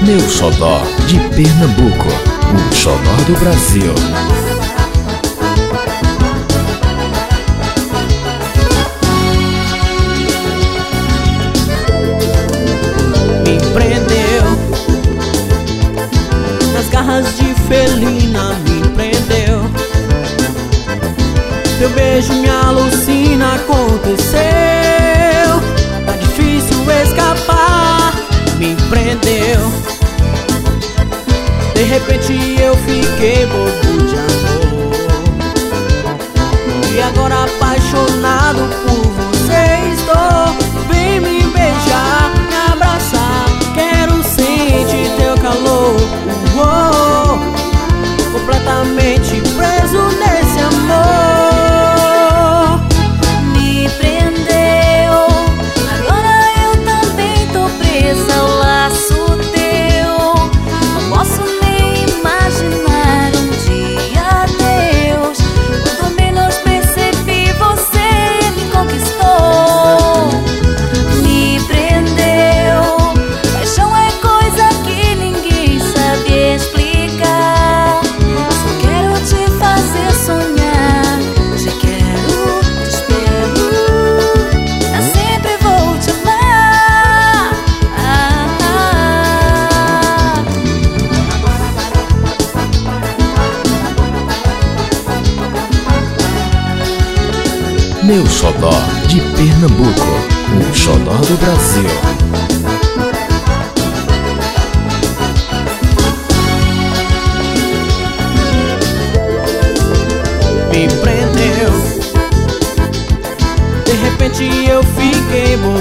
Meu xodó de Pernambuco, o xodó do Brasil. Me prendeu nas garras de felina, me prendeu. Teu beijo me alucina, aconteceu. Tá difícil escapar, me prendeu. De repente eu fiquei bobo de amor, e agora apaixonado por você estou. Vem me beijar, me abraçar, quero sentir teu calor. Completamente preso nesse amor. Me prendeu, agora eu também tô presa ao laço teu. Não posso nem imaginar um dia Deus. Quando menos percebi, você me conquistou. Me prendeu, paixão é coisa que ninguém sabe explicar. Só quero te fazer sonhar, te quero, te espero, eu sempre vou te amar. Meu xodó de Pernambuco, o xodó do Brasil. Me prendeu, de repente eu fiquei bobo